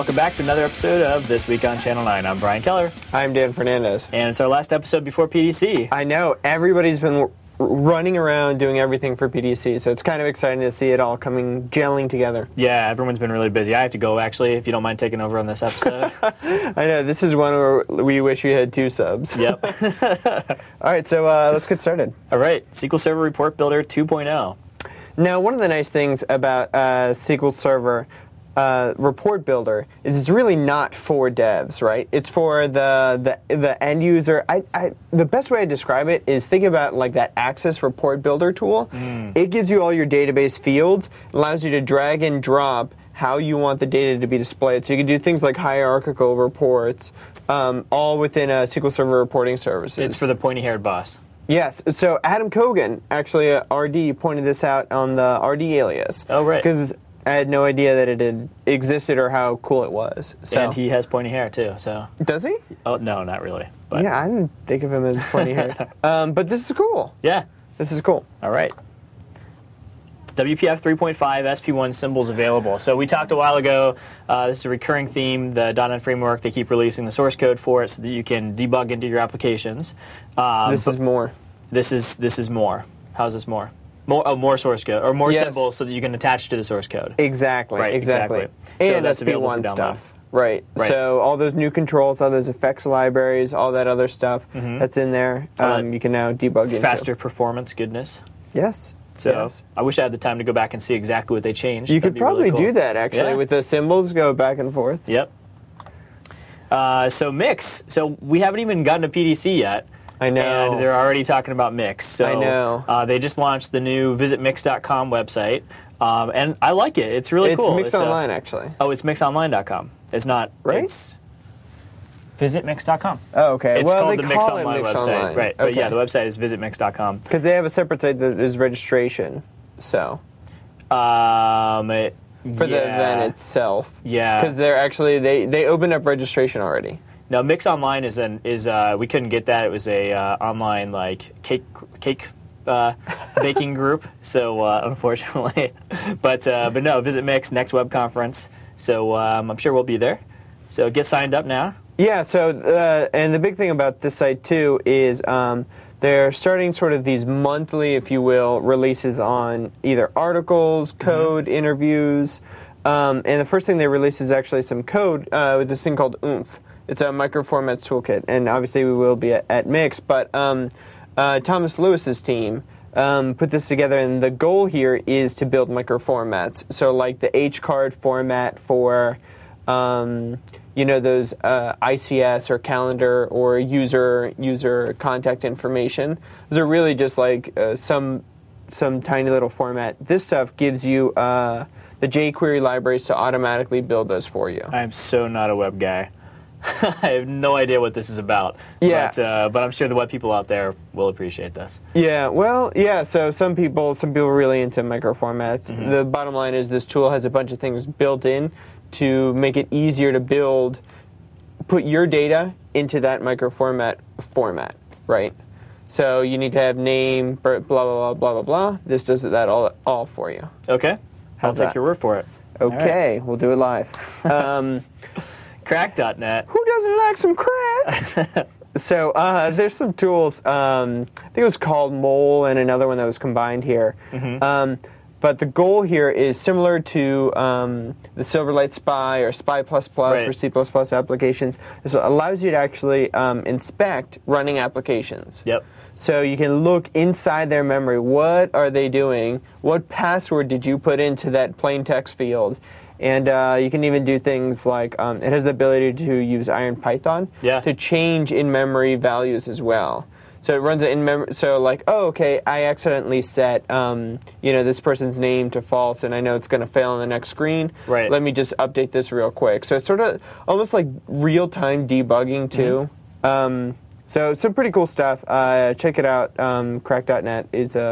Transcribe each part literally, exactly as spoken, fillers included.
welcome back to another episode of This Week on Channel nine. I'm Brian Keller. I'm Dan Fernandez. And it's our last episode before P D C. I know. Everybody's been running around doing everything for P D C, so it's kind of exciting to see it all coming, gelling together. Yeah, everyone's been really busy. I have to go, actually, if you don't mind taking over on this episode. I know. This is one where we wish we had two subs. Yep. All right, so uh, let's get started. All right, S Q L Server Report Builder two point oh. Now, one of the nice things about uh, S Q L Server Uh, report builder is it's really not for devs, right? It's for the the, the end user. I, I the best way to describe it is think about like that Access report builder tool. Mm. It gives you all your database fields, allows you to drag and drop how you want the data to be displayed. So you can do things like hierarchical reports, um, all within a S Q L Server reporting services. It's for the pointy-haired boss. Yes. So Adam Kogan, actually, uh, R D, pointed this out on the R D alias. Oh, right. Because I had no idea that it had existed or how cool it was. So. And he has pointy hair, too. So Does he? Oh, no, not really. But. Yeah, I didn't think of him as pointy haired. um, but this is cool. Yeah. This is cool. All right. W P F three point five S P one symbols available. So we talked a while ago, uh, this is a recurring theme, the .dot net framework, they keep releasing the source code for it so that you can debug into your applications. Um, this is more. This is this is more. How's this more? More, oh, more source code, or more yes. symbols so that you can attach to the source code. Exactly, right, exactly. exactly. And so that's S P one available for download. stuff. Right. right. So all those new controls, all those effects libraries, all that other stuff mm-hmm. that's in there, um, you can now debug into. Faster performance goodness. Yes. So yes. I wish I had the time to go back and see exactly what they changed. You That'd could probably really cool. do that, actually, yeah. with the symbols, go back and forth. Yep. Uh, so Mix. So we haven't even gotten to P D C yet. I know. And they're already talking about Mix. So, I know. Uh, they just launched the new visit mix dot com website, um, and I like it. It's really it's cool. Mix it's Mix Online, actually. Oh, it's mix online dot com. It's not. Right? It's visit mix dot com. Oh, okay. It's well, called they the call Mix it Online Mix website. Online. Right. Okay. But yeah, the website is visit mix dot com. Because they have a separate site that is registration, so. Um, it, For yeah. the event itself. Yeah. Because they're actually, they, they opened up registration already. No, Mix Online is an is uh we couldn't get that. It was a uh, online like cake cake uh, baking group. So uh, unfortunately, but uh, but no, visit Mix next web conference. So um, I'm sure we'll be there. So get signed up now. Yeah. So uh, and the big thing about this site too is um, they're starting sort of these monthly, if you will, releases on either articles, code, mm-hmm. interviews, um, and the first thing they release is actually some code uh, with this thing called Oomph. It's a microformats toolkit, and obviously we will be at, at Mix, but um, uh, Thomas Lewis's team um, put this together, and the goal here is to build microformats. So like the H card format for, um, you know, those uh, I C S or calendar or user user contact information. Those are really just like uh, some some tiny little format. This stuff gives you uh, the jQuery libraries to automatically build those for you. I am so not a web guy. I have no idea what this is about. Yeah. But, uh, but I'm sure the web people out there will appreciate this. Yeah, well, yeah, so some people some people are really into microformats. Mm-hmm. The bottom line is this tool has a bunch of things built in to make it easier to build, put your data into that microformat format, right? So you need to have name, blah, blah, blah, blah, blah, blah. This does that all, all for you. Okay. How's I'll take that? your word for it. Okay, right. We'll do it live. Um, Crack dot net. Who doesn't like some crack? So uh, there's some tools. Um, I think it was called Mole and another one that was combined here. Mm-hmm. Um, but the goal here is similar to um, the Silverlight Spy or Spy plus plus right. for C plus plus applications. This allows you to actually um, inspect running applications. Yep. So you can look inside their memory. What are they doing? What password did you put into that plain text field? And uh, you can even do things like, um, it has the ability to use IronPython yeah. to change in-memory values as well. So it runs it in memory. So like, oh, okay, I accidentally set, um, you know, this person's name to false, and I know it's going to fail on the next screen. Right. Let me just update this real quick. So it's sort of almost like real-time debugging too. Mm-hmm. Um, so some pretty cool stuff. Uh, check it out. Um, crack dot net is a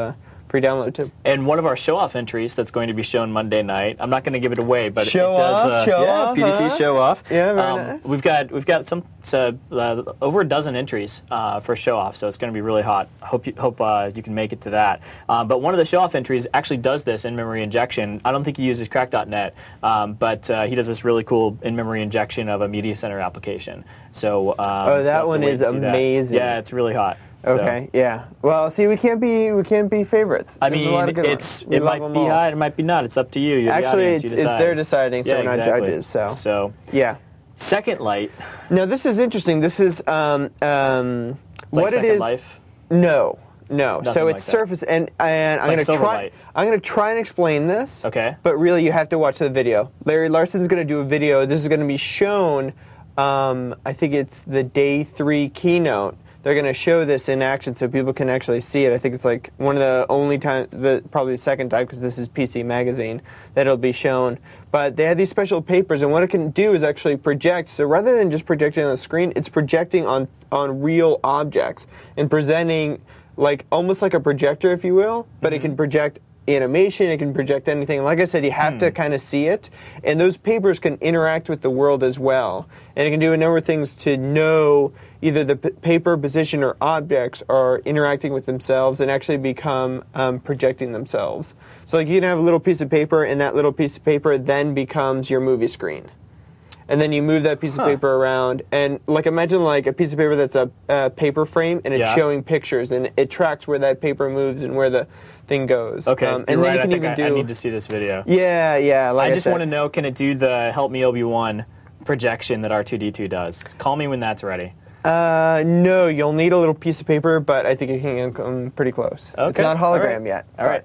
Free download too. And one of our show-off entries that's going to be shown Monday night. I'm not going to give it away, but show it does. Off, Uh, show yeah, off, P D C huh? show off. Yeah, very um, nice. We've got we've got some uh, uh, over a dozen entries uh, for show-off, so it's going to be really hot. Hope you hope uh, you can make it to that. Um, but one of the show-off entries actually does this in-memory injection. I don't think he uses crack dot net, um, but uh, he does this really cool in-memory injection of a media center application. So um, Oh, we'll have that to one wait is and see that. amazing. Yeah, it's really hot. So, Okay, yeah. Well, see, we can't be we can't be favorites. I There's a lot mean, of good it's ones. We it love might them be all. hot, it might be not. It's up to you. You're Actually, the audience. it's, You it's decide. they're deciding, so yeah, we're not exactly. judges. So, So, yeah. Second Light. Now this is interesting. This is um, um, Like what Second it is. Life. No, no. Nothing so like it's that. Surface, and and I'm like gonna try. Silverlight. I'm gonna try and explain this. Okay. But really, you have to watch the video. Larry Larson's gonna do a video. This is gonna be shown. Um, I think it's the day three keynote. They're going to show this in action so people can actually see it. I think it's like one of the only time, the, probably the second time, because this is P C Magazine, that it'll be shown. But they have these special papers, and what it can do is actually project. So rather than just projecting on the screen, it's projecting on, on real objects and presenting like almost like a projector, if you will, but mm-hmm. it can project animation, it can project anything. Like I said, you have hmm. to kind of see it, and those papers can interact with the world as well, and it can do a number of things to know either the p- paper position or objects are interacting with themselves and actually become um, projecting themselves. So like you can have a little piece of paper, and that little piece of paper then becomes your movie screen. And then you move that piece of huh. paper around, and like imagine like a piece of paper that's a, a paper frame, and it's yeah. showing pictures, and it tracks where that paper moves and where the thing goes. Okay, um, you're and right. then you I can think even I, do. I need to see this video. Yeah, yeah. Like I just I want to know, can it do the Help Me Obi-Wan projection that R two D two does? Call me when that's ready. Uh, no, you'll need a little piece of paper, but I think it can come pretty close. Okay, it's not hologram all right. yet. All right.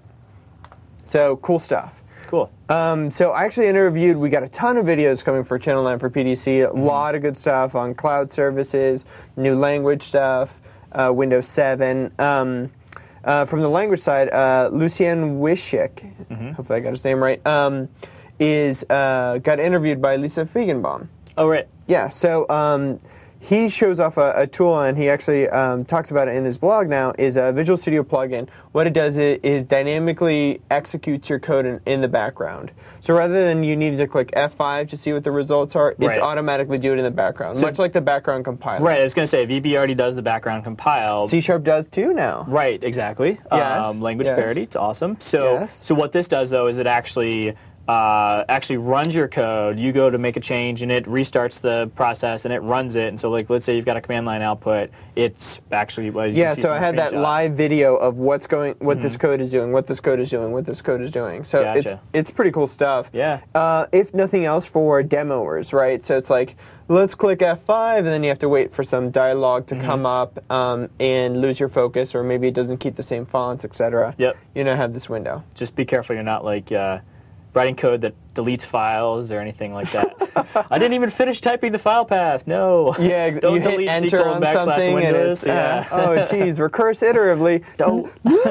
So cool stuff. Cool. Um, so I actually interviewed, we got a ton of videos coming for Channel nine for P D C, a mm-hmm. lot of good stuff on cloud services, new language stuff, uh, Windows seven. Um, uh, from the language side, uh, Lucien Wischick, mm-hmm. hopefully I got his name right, um, is uh, got interviewed by Lisa Feigenbaum. Oh, right. Yeah, so um, he shows off a, a tool, and he actually um, talks about it in his blog now, is a Visual Studio plugin. What it does is, is dynamically executes your code in, in the background. So rather than you need to click F five to see what the results are, it's right. automatically do it in the background, so, much like the background compiler. Right, I was going to say, V B already does the background compile. C Sharp does too now. Right, exactly. Yes. Um, language yes. parity, it's awesome. So, yes. so what this does, though, is it actually... Uh, actually runs your code. You go to make a change, and it restarts the process, and it runs it. And so, like, let's say you've got a command line output. It's actually well, you yeah. can see So from I the had that screenshot. live video of what's going, what Mm-hmm. this code is doing, what this code is doing, what this code is doing. So Gotcha. it's it's pretty cool stuff. Yeah. Uh, if nothing else, for demoers, right? So it's like, let's click F five, and then you have to wait for some dialogue to mm-hmm. come up um, and lose your focus, or maybe it doesn't keep the same fonts, et cetera. Yep. You know, have this window. Just be careful you're not like uh, writing code that deletes files or anything like that. I didn't even finish typing the file path. No. Yeah. Don't you hit delete enter SQL on backslash something, and Windows. it's Yeah. uh, oh, geez, recurse iteratively. Don't.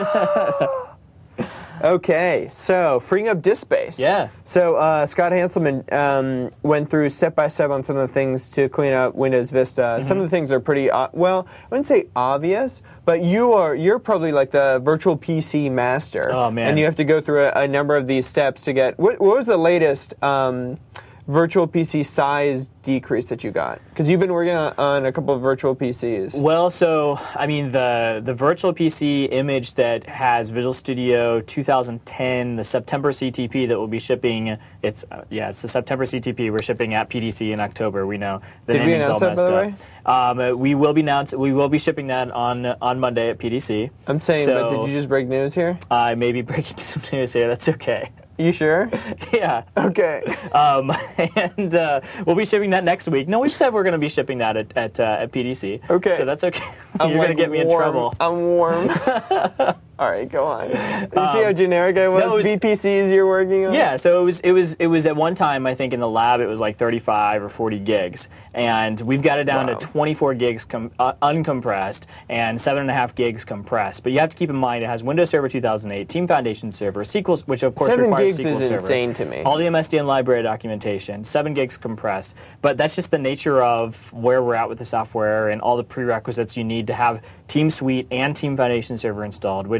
Okay, so freeing up disk space. Yeah. So uh, Scott Hanselman um, went through step by step on some of the things to clean up Windows Vista. Mm-hmm. Some of the things are pretty uh, well. I wouldn't say obvious, but you are you're probably like the virtual P C master. Oh man! And you have to go through a, a number of these steps to get. What, what was the latest um, virtual P C size decrease that you got? Because you've been working on, on a couple of virtual P Cs. Well, so I mean the the virtual P C image that has Visual Studio two thousand ten, the September C T P that will be shipping. It's uh, yeah, it's the September C T P. We're shipping at P D C in October. We know the Did we naming's all announce that, messed by the up. way? Um, uh, we will be announce we will be shipping that on on Monday at P D C. I'm saying, so, but did you just break news here? I may be breaking some news here. That's okay. You sure? Yeah. Okay. Um, and uh, we'll be shipping that next week. No, we've said we're going to be shipping that at at, uh, at P D C. Okay. So that's okay. I'm You're like going to get me in warm. trouble. I'm warm. All right, go on. You Um, see how generic I was? no, it was- V P Cs you're working on? Yeah, so it was it was it was at one time I think in the lab it was like thirty-five or forty gigs, and we've got it down Wow. to twenty-four gigs com- uh, uncompressed and seven and a half gigs compressed. But you have to keep in mind it has Windows Server two thousand eight, Team Foundation Server, S Q L, which of course Seven requires gigs S Q L is Server. insane to me. All the M S D N library documentation, seven gigs compressed. But that's just the nature of where we're at with the software and all the prerequisites you need to have Team Suite and Team Foundation Server installed, which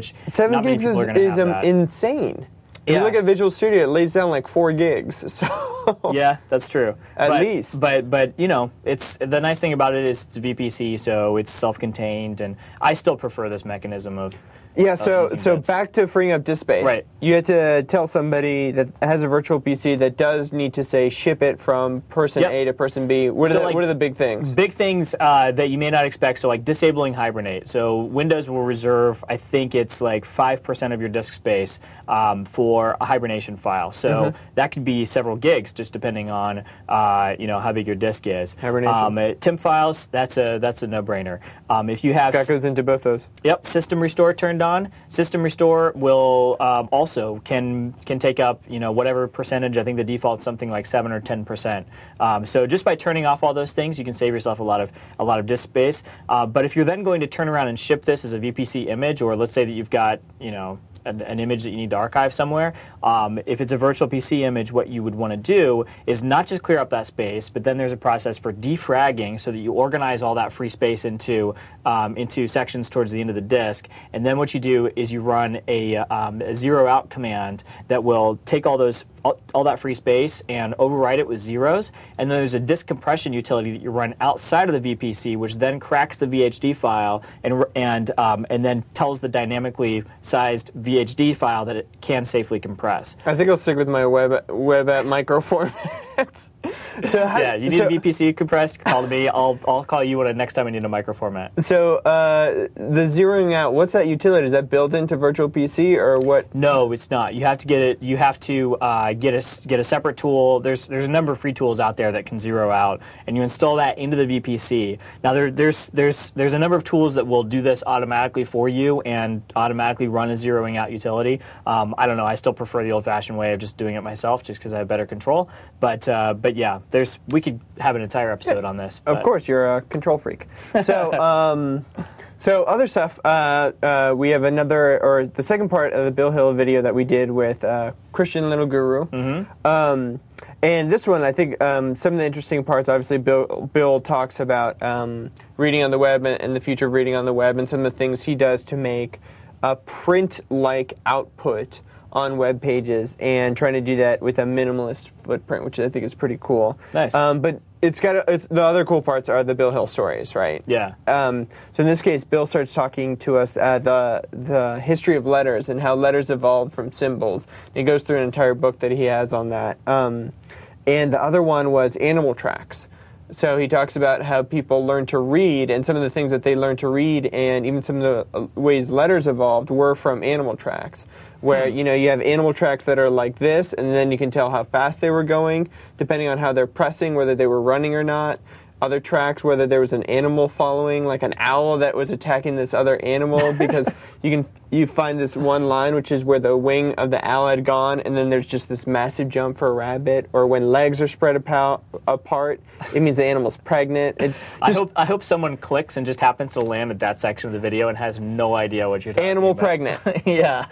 which seven not many gigs people is, are going to is have um, that. insane. If Yeah. you look at Visual Studio, it lays down like four gigs. So Yeah, that's true. At but, least. But but you know, it's the nice thing about it is it's V P C, so it's self-contained, and I still prefer this mechanism of. Yeah, so using so bits. back to freeing up disk space. Right. You have to tell somebody that has a virtual P C that does need to say ship it from person Yep. A to person B. What are So, the, like, what are the big things? Big things uh, that you may not expect. So like disabling Hibernate. So Windows will reserve, I think it's like five percent of your disk space um, for a hibernation file. So Mm-hmm. that could be several gigs, just depending on uh, you know how big your disk is. Hibernation. Um, uh, T I M files, that's a that's a no-brainer. Um, if you have That goes into both those. Yep, System Restore turned on. System Restore will um, also can can take up you know whatever percentage. I think the default is something like seven or ten percent. Um, so just by turning off all those things, you can save yourself a lot of a lot of disk space. Uh, but if you're then going to turn around and ship this as a V P C image, or let's say that you've got you know an, an image that you need to archive somewhere, um, if it's a virtual P C image, what you would want to do is not just clear up that space, but then there's a process for defragging so that you organize all that free space into um, into sections towards the end of the disk. And then what you do is you run a, um, a zero out command that will take all those all, all that free space and override it with zeros. And then there's a disk compression utility that you run outside of the V P C, which then cracks the V H D file and and um, and then tells the dynamically sized V H D file that it can safely compress. I think I'll stick with my web web at micro formats. So how, Yeah, you need so, a V P C compressed, call me. I'll I'll call you when I, next time I need a micro format. So uh, the zeroing out, what's that utility? Is that built into virtual P C or what? No, it's not. You have to get it. You have to uh, get a get a separate tool. There's there's a number of free tools out there that can zero out, and you install that into the V P C. Now there there's there's there's a number of tools that will do this automatically for you and automatically run a zeroing out utility. Um, I don't know. I still prefer the old-fashioned way of just doing it myself, just because I have better control. But uh, but yeah, there's we could have an entire episode Yeah, on this. Of but- course, you're a control freak. So, um, so other stuff. Uh, uh, we have another, or the second part of the Bill Hill video that we did with uh, Christian Little Guru. Mm-hmm. Um, and this one, I think, um, some of the interesting parts. Obviously, Bill Bill talks about um, reading on the web and, and the future of reading on the web, and some of the things he does to make a print-like output on web pages, and trying to do that with a minimalist footprint, which I think is pretty cool. Nice. Um, but it's got a, it's, the other cool parts are the Bill Hill stories, right? Yeah. Um, so in this case, Bill starts talking to us uh, the the history of letters and how letters evolved from symbols. He goes through an entire book that he has on that. Um, and the other one was animal tracks. So he talks about how people learn to read, and some of the things that they learned to read, and even some of the ways letters evolved were from animal tracks. Where, you know, you have animal tracks that are like this, and then you can tell how fast they were going, depending on how they're pressing, whether they were running or not. Other tracks, whether there was an animal following, like an owl that was attacking this other animal, because you can you find this one line, which is where the wing of the owl had gone, and then there's just this massive jump for a rabbit. Or when legs are spread apart, apart it means the animal's pregnant. It I just, hope I hope someone clicks and just happens to land at that section of the video and has no idea what you're talking animal about. pregnant. Yeah.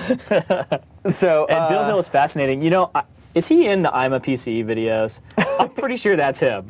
So And uh, Bill Hill is fascinating. You know, I, is he in the I'm a P C videos? I'm pretty sure that's him.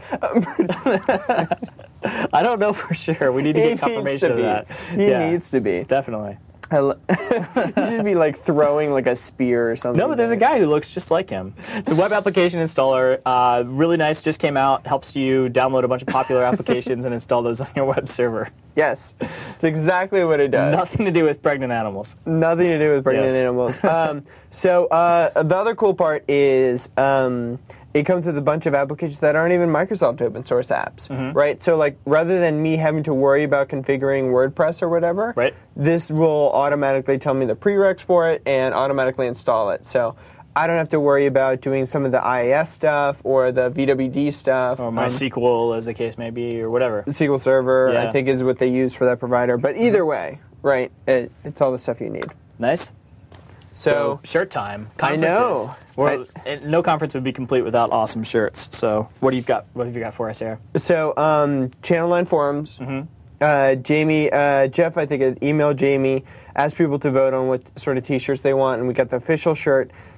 I don't know for sure. We need to he get confirmation of needs to that. be. He Yeah, needs to be. definitely. I lo- you should be like throwing like a spear or something. No, but there's a guy who looks just like him. It's a web application installer. Uh, really nice. Just came out. Helps you download a bunch of popular applications and install those on your web server. Yes, it's exactly what it does. Nothing to do with pregnant animals. Nothing to do with pregnant Yes. animals. Um, so uh, the other cool part is um, it comes with a bunch of applications that aren't even Microsoft open source apps, Mm-hmm. right? So like rather than me having to worry about configuring WordPress or whatever, Right. this will automatically tell me the prereqs for it and automatically install it. So I don't have to worry about doing some of the I A S stuff or the V W D stuff. Or Um, MySQL, as the case may be, or whatever. S Q L Server, Yeah. I think, is what they use for that provider. But either way, right, it, it's all the stuff you need. Nice. So, shirt time. I know. Well, and no conference would be complete without awesome shirts. So what do you got? What have you got for us here? so um, Channel nine forums. Mm-hmm. Uh, Jamie, uh, Jeff, I think, had emailed Jamie, asked people to vote on what sort of T-shirts they want, and we got the official shirt.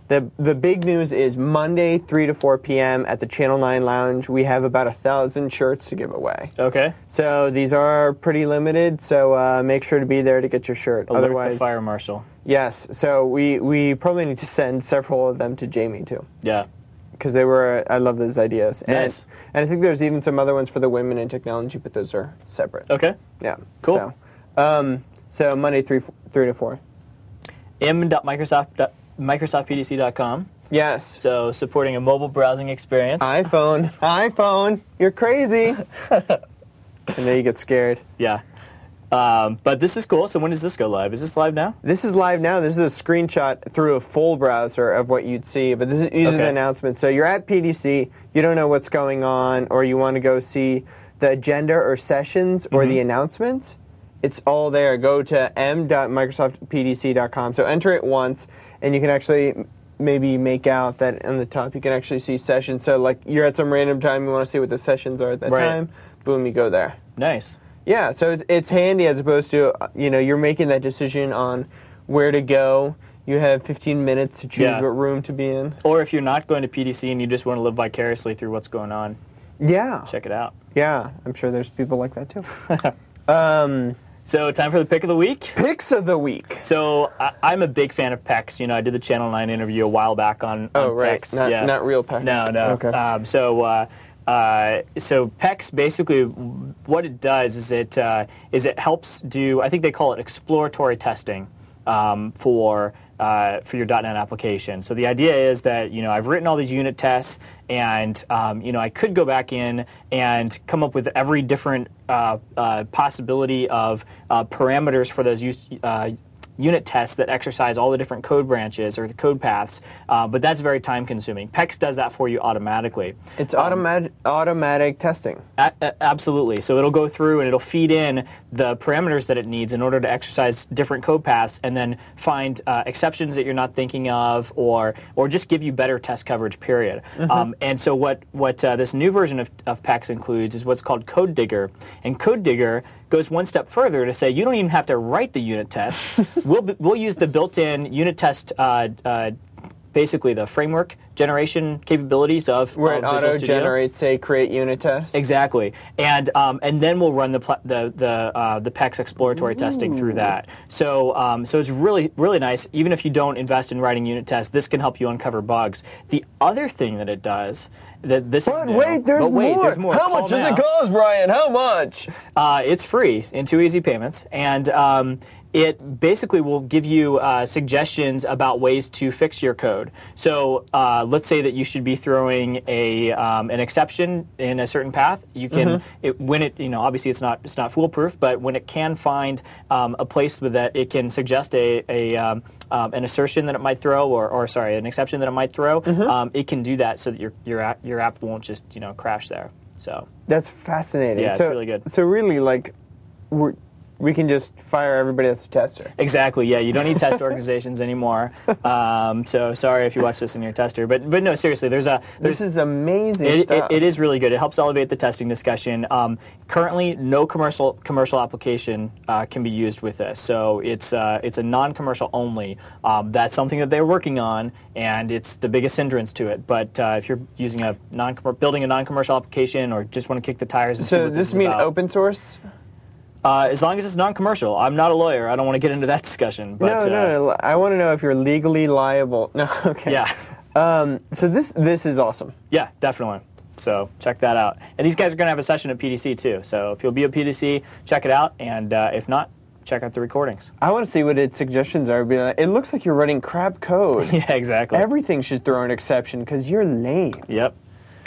The the big news is Monday, three to four p.m. at the Channel nine Lounge. We have about a thousand shirts to give away. Okay. So these are pretty limited. So uh, make sure to be there to get your shirt. Alert Otherwise, the fire marshal. Yes. So we we probably need to send several of them to Jamie too. Yeah. Because they were, I love those ideas. And, Nice. and I think there's even some other ones for the women in technology, but those are separate. Okay. Yeah. Cool. So, um, so Monday, three, three to four. m dot microsoft microsoft p d c dot com. Yes. So supporting a mobile browsing experience. iPhone. iPhone. You're crazy. And then you get scared. Yeah. Um, but this is cool. So when does this go live? Is this live now? This is live now. This is a screenshot through a full browser of what you'd see. But this is, these are Okay. the announcements. So you're at P D C. You don't know what's going on, or you want to go see the agenda or sessions or Mm-hmm. the announcements. It's all there. Go to m dot microsoft p d c dot com. So enter it once, and you can actually maybe make out that on the top you can actually see sessions. So like you're at some random time, you want to see what the sessions are at that Right. time. Boom, you go there. Nice. Yeah, so it's, it's handy as opposed to, uh, you know, you're making that decision on where to go. You have fifteen minutes to choose Yeah. what room to be in. Or if you're not going to P D C and you just want to live vicariously through what's going on, Yeah. check it out. Yeah, I'm sure there's people like that too. um, So time for the pick of the week. picks of the week. So I, I'm a big fan of PEX. You know, I did the Channel nine interview a while back on, Oh, on right. PEX. Not, yeah. not real packs. No, no. Okay. Um, so, uh, uh, so PEX basically, what it does is it uh, is it helps do. I think they call it exploratory testing um, for uh, for your .dot net application. So the idea is that you know I've written all these unit tests, and um, you know I could go back in and come up with every different uh, uh, possibility of uh, parameters for those use. Uh, unit tests that exercise all the different code branches or the code paths, uh, but that's very time consuming. PEX does that for you automatically. It's automatic automatic testing. A- a- absolutely. So it'll go through and it'll feed in the parameters that it needs in order to exercise different code paths, and then find uh, exceptions that you're not thinking of, or or just give you better test coverage. Period. Mm-hmm. Um, and so what what uh, this new version of, of PEX includes is what's called Code Digger, and Code Digger goes one step further to say you don't even have to write the unit test. we'll b- we'll use the built-in unit test. Uh, uh, Basically, the framework generation capabilities of, Where of it Visual auto Studio. generates a create unit test. Exactly, and um, and then we'll run the pl- the the uh, the PEX exploratory testing through that. So um, so it's really really nice. Even if you don't invest in writing unit tests, this can help you uncover bugs. The other thing that it does that this But is new, wait, there's but wait, more. there's more. How Call much does now. it cost, Brian? How much? Uh, it's free in two easy payments, and um, it basically will give you uh, suggestions about ways to fix your code. So uh, let's say that you should be throwing a um, an exception in a certain path. You can Mm-hmm. it, when it you know obviously it's not it's not foolproof, but when it can find um, a place with that, it can suggest a, a um, um, an assertion that it might throw, or, or sorry, an exception that it might throw. Mm-hmm. Um, it can do that so that your your app, your app won't just you know crash there. So. That's fascinating. Yeah, it's so, really good. So really, like, we're, we can just fire everybody that's a tester. Exactly. Yeah, you don't need test organizations anymore. Um, so sorry if you watch this in your tester, but but no, seriously, there's a there's This is amazing it, it, stuff. it is really good. It helps elevate the testing discussion. Um, currently, no commercial commercial application uh, can be used with this, so it's uh, it's a non-commercial only. Um, that's something that they're working on, and it's the biggest hindrance to it. But uh, if you're using a non building a non-commercial application, or just want to kick the tires, and see So what this is mean about, open source? Uh, as long as it's non-commercial. I'm not a lawyer. I don't want to get into that discussion. But, no, uh, no, no. I want to know if you're legally liable. No, okay. Yeah. Um, so this this is awesome. Yeah, definitely. So check that out. And these guys are going to have a session at P D C too. So if you'll be at P D C, check it out. And uh, if not, check out the recordings. I want to see what its suggestions are. Be like, it looks like you're running crap code. Yeah, exactly. Everything should throw an exception because you're lame. Yep.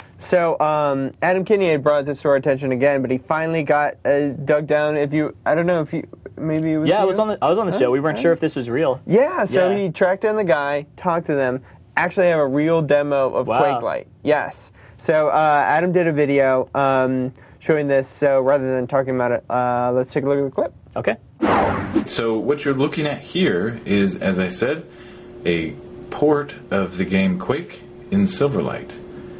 So um, Adam Kinney had brought this to our attention again, but he finally got uh, dug down. If you, I don't know if you, maybe it was. Yeah, I you? was on the I was on the show. We weren't sure if this was real. Yeah, so Yeah. he tracked down the guy, talked to them, actually have a real demo of Wow. QuakeLight. Yes. So uh, Adam did a video um, showing this, so rather than talking about it, uh, let's take a look at the clip. Okay. So what you're looking at here is, as I said, a port of the game Quake in Silverlight.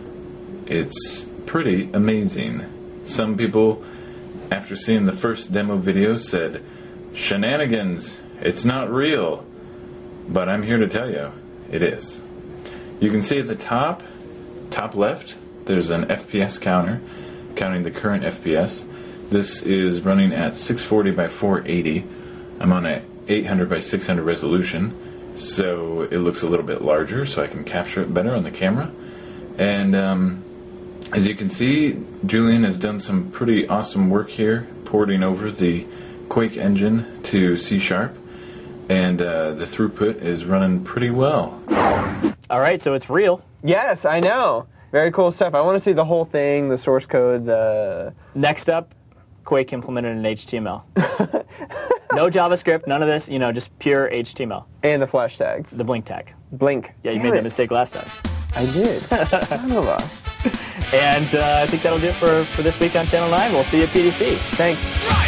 It's pretty amazing. Some people, after seeing the first demo video, said, "Shenanigans, it's not real." But I'm here to tell you, it is. You can see at the top, top left, there's an F P S counter, counting the current F P S. This is running at six forty by four eighty. I'm on a eight hundred by six hundred resolution, so it looks a little bit larger, so I can capture it better on the camera. And um, as you can see, Julian has done some pretty awesome work here, porting over the Quake engine to C Sharp, and uh, the throughput is running pretty well. All right, so it's real. Yes, I know. Very cool stuff. I want to see the whole thing, the source code, the... Next up, Quake implemented in H T M L. No JavaScript, none of this, you know, just pure H T M L. And the flash tag. The blink tag. Blink. Yeah, you Damn made it. that mistake last time. I did. Son of a... And uh, I think that'll do it for, for this week on Channel nine. We'll see you at P D C. Thanks.